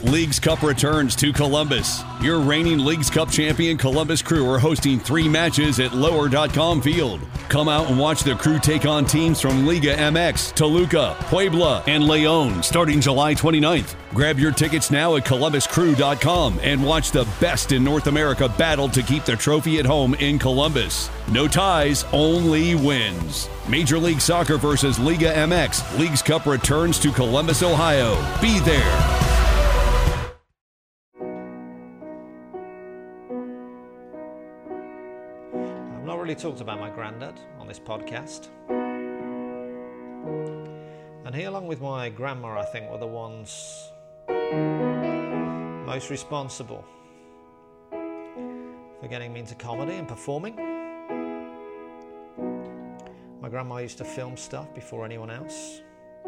Leagues Cup returns to Columbus. Your reigning Leagues Cup champion Columbus Crew are hosting 3 matches at Lower.com Field. Come out and watch the Crew take on teams from Liga MX, Toluca, Puebla, and León starting July 29th. Grab your tickets now at ColumbusCrew.com and watch the best in North America battle to keep the trophy at home in Columbus. No ties, only wins. Major League Soccer versus Liga MX. Leagues Cup returns to Columbus, Ohio. Be there. I've not really talked about my granddad on this podcast. And he, along with my grandma, I think, were the ones most responsible for getting me into comedy and performing. My grandma used to film stuff before anyone else.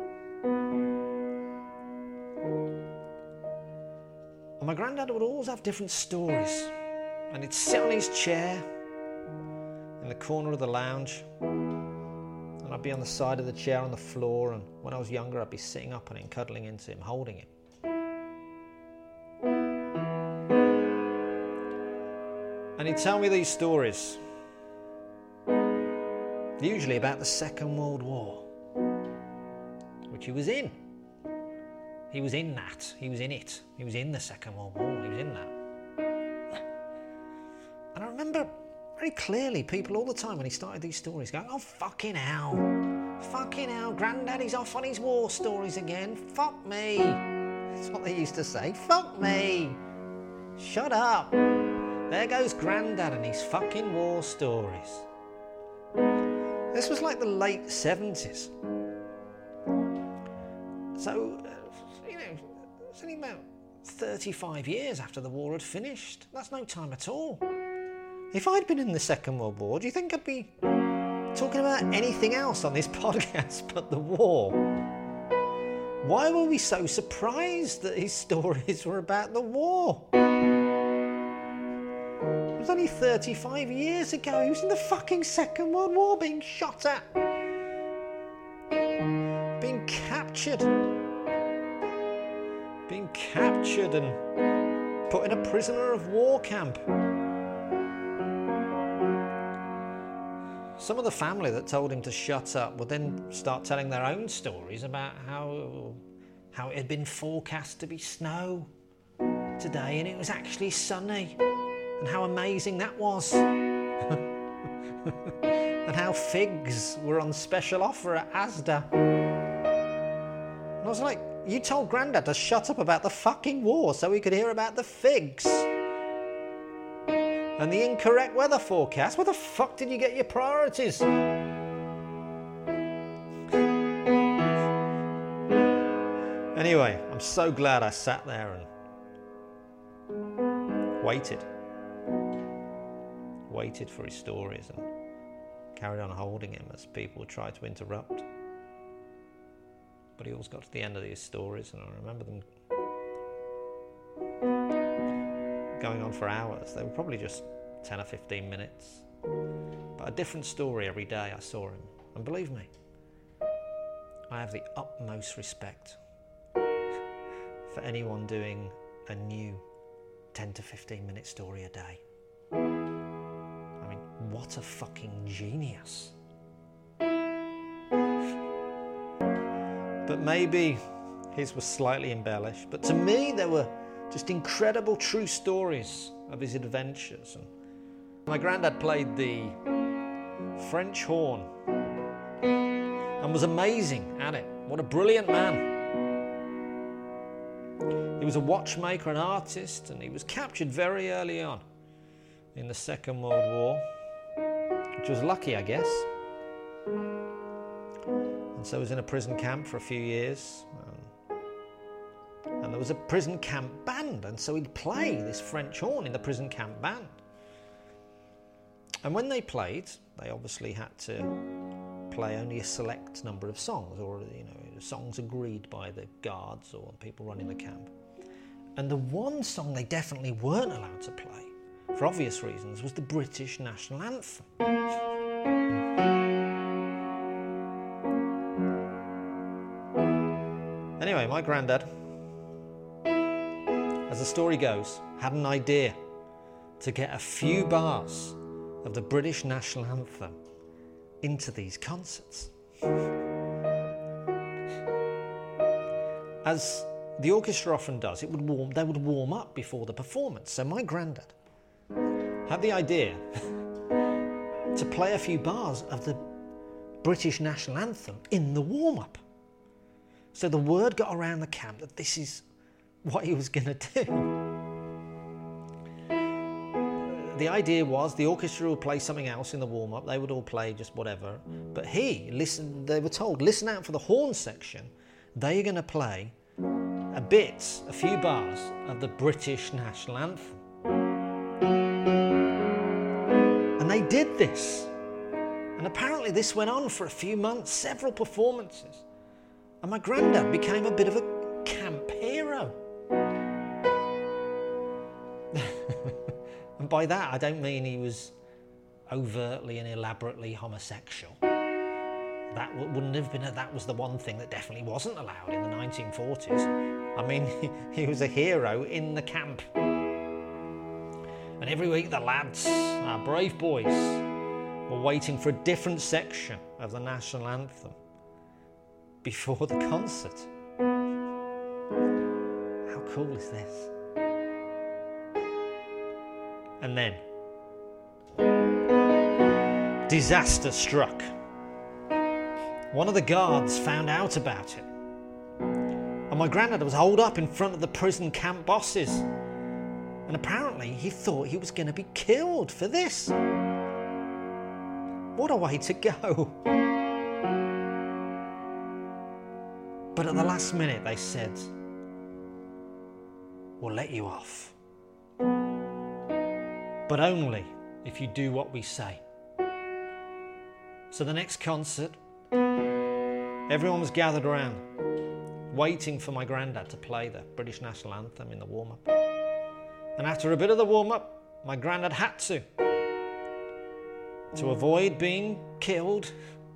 And my granddad would always have different stories. And he'd sit on his chair in the corner of the lounge. And I'd be on the side of the chair on the floor. And when I was younger, I'd be sitting up on him, cuddling into him, holding him. And he'd tell me these stories. Usually about the Second World War, which he was in. He was in that. He was in it. He was in the Second World War. He was in that. And I remember very clearly people all the time when he started these stories going, oh, fucking hell. Fucking hell, Granddaddy's off on his war stories again. Fuck me. That's what they used to say. Fuck me. Shut up. There goes Grandad and his fucking war stories. This was like the late 70s. So, it's only about 35 years after the war had finished. That's no time at all. If I'd been in the Second World War, do you think I'd be talking about anything else on this podcast but the war? Why were we so surprised that his stories were about the war? It was only 35 years ago. He was in the fucking Second World War being shot at. Being captured. Being captured and put in a prisoner of war camp. Some of the family that told him to shut up would then start telling their own stories about how it had been forecast to be snow today and it was actually sunny. And how amazing that was. And how figs were on special offer at Asda. And I was like, you told Grandad to shut up about the fucking war so we could hear about the figs. And the incorrect weather forecast. Where the fuck did you get your priorities? Anyway, I'm so glad I sat there and waited for his stories and carried on holding him as people tried to interrupt. But he always got to the end of these stories and I remember them going on for hours. They were probably just 10 or 15 minutes. But a different story every day I saw him. And believe me, I have the utmost respect for anyone doing a new 10 to 15 minute story a day. What a fucking genius. But maybe his was slightly embellished. But to me, there were just incredible true stories of his adventures. And my granddad played the French horn and was amazing at it. What a brilliant man. He was a watchmaker, an artist, and he was captured very early on in the Second World War. Which was lucky, I guess. And so he was in a prison camp for a few years. And there was a prison camp band, and so he'd play this French horn in the prison camp band. And when they played, they obviously had to play only a select number of songs, or songs agreed by the guards or people running the camp. And the one song they definitely weren't allowed to play, for obvious reasons, was the British national anthem. Anyway, my granddad as the story goes, had an idea to get a few bars of the British national anthem into these concerts. As the orchestra often does, they would warm up before the performance. So my granddad had the idea to play a few bars of the British national anthem in the warm-up. So the word got around the camp that this is what he was going to do. The idea was the orchestra would play something else in the warm-up. They would all play just whatever. But they were told, listen out for the horn section. They're going to play a few bars of the British national anthem. And they did this. And apparently this went on for a few months, several performances. And my granddad became a bit of a camp hero. And by that, I don't mean he was overtly and elaborately homosexual. That wouldn't have been, that was the one thing that definitely wasn't allowed in the 1940s. I mean, he was a hero in the camp. And every week the lads, our brave boys, were waiting for a different section of the national anthem before the concert. How cool is this? And then, disaster struck. One of the guards found out about it. And my granddad was holed up in front of the prison camp bosses. And apparently he thought he was going to be killed for this. What a way to go. But at the last minute they said, we'll let you off. But only if you do what we say. So the next concert, everyone was gathered around, waiting for my granddad to play the British national anthem in the warm-up. And after a bit of the warm-up, my granddad had to avoid being killed.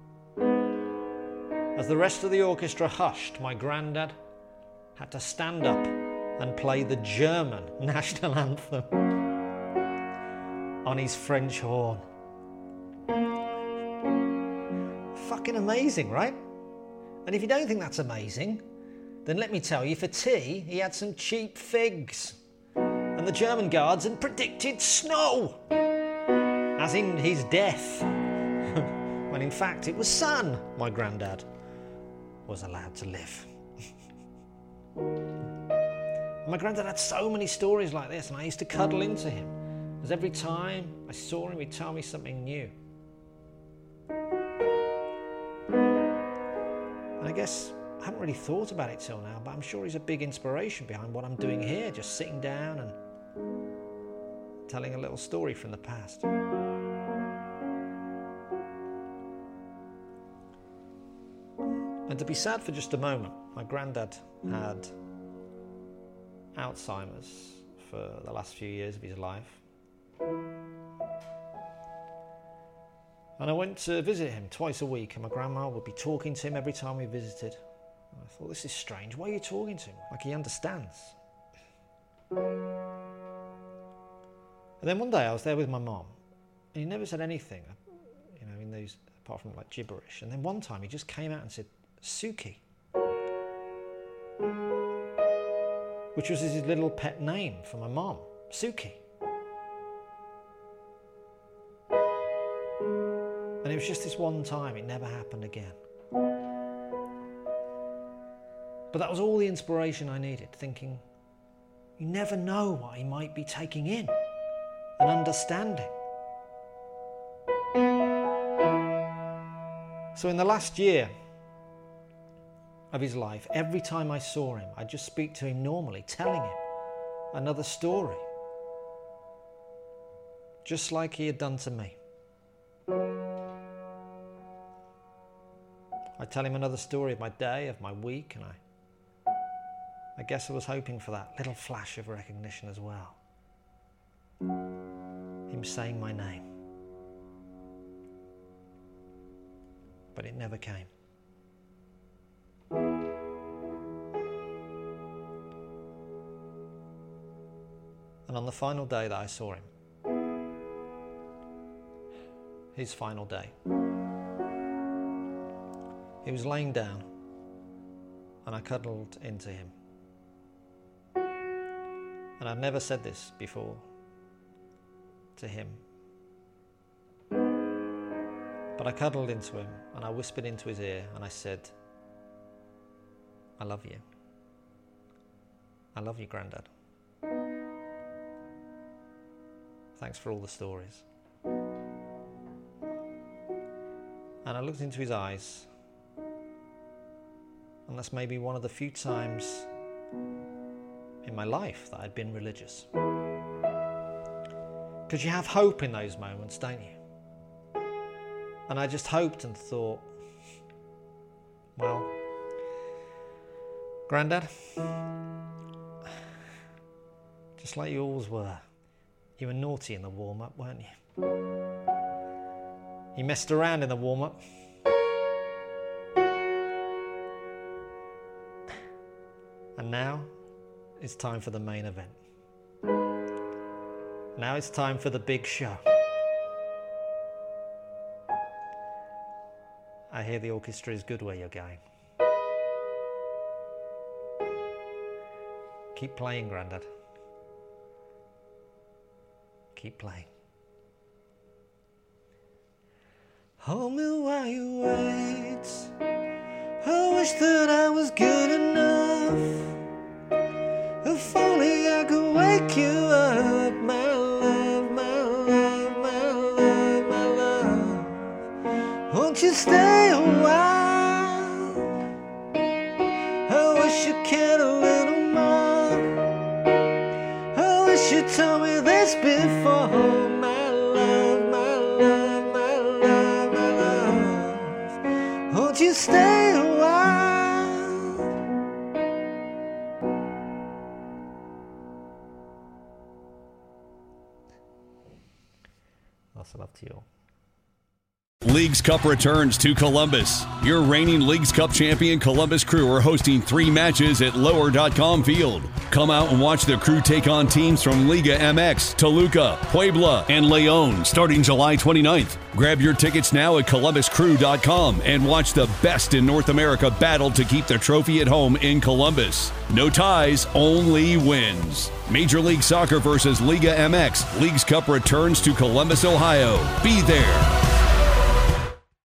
As the rest of the orchestra hushed, my granddad had to stand up and play the German national anthem on his French horn. Fucking amazing, right? And if you don't think that's amazing, then let me tell you, for tea, he had some cheap figs. And the German guards had predicted snow, as in his death. When in fact it was sun, my granddad was allowed to live. My granddad had so many stories like this, and I used to cuddle into him, as every time I saw him, he'd tell me something new. And I guess I haven't really thought about it till now, but I'm sure he's a big inspiration behind what I'm doing here, just sitting down and telling a little story from the past. And to be sad for just a moment, my granddad had Alzheimer's for the last few years of his life. And I went to visit him twice a week, and my grandma would be talking to him every time we visited. And I thought, this is strange. Why are you talking to him? Like he understands. And then one day I was there with my mom, and he never said anything, in those, apart from like gibberish. And then one time he just came out and said, Suki, which was his little pet name for my mom, Suki. And it was just this one time, it never happened again. But that was all the inspiration I needed, thinking, you never know what he might be taking in and understanding. So in the last year of his life, every time I saw him, I'd just speak to him normally, telling him another story, just like he had done to me. I'd tell him another story of my day, of my week, and I guess I was hoping for that little flash of recognition as well. Him saying my name. But it never came. And on the final day that I saw him, his final day, he was laying down and I cuddled into him. And I've never said this before to him. But I cuddled into him and I whispered into his ear and I said, I love you. I love you, Grandad. Thanks for all the stories. And I looked into his eyes, and that's maybe one of the few times in my life that I'd been religious. Because you have hope in those moments, don't you? And I just hoped and thought, well, Grandad, just like you always were, you were naughty in the warm-up, weren't you? You messed around in the warm-up. And now it's time for the main event. Now it's time for the big show. I hear the orchestra is good where you're going. Keep playing, Grandad. Keep playing. Hold me while you wait. I wish that I was good enough. If only I could wake you up, my love, my love, my love, my love. Won't you stay a while? I wish you cared a little more. I wish you told me this before. Won't you stay a while? Lots of love to you all. Leagues Cup returns to Columbus. Your reigning Leagues Cup champion Columbus Crew are hosting 3 matches at Lower.com Field. Come out and watch the Crew take on teams from Liga MX, Toluca, Puebla, and León starting July 29th. Grab your tickets now at ColumbusCrew.com and watch the best in North America battle to keep the trophy at home in Columbus. No ties, only wins. Major League Soccer versus Liga MX. Leagues Cup returns to Columbus, Ohio. Be there.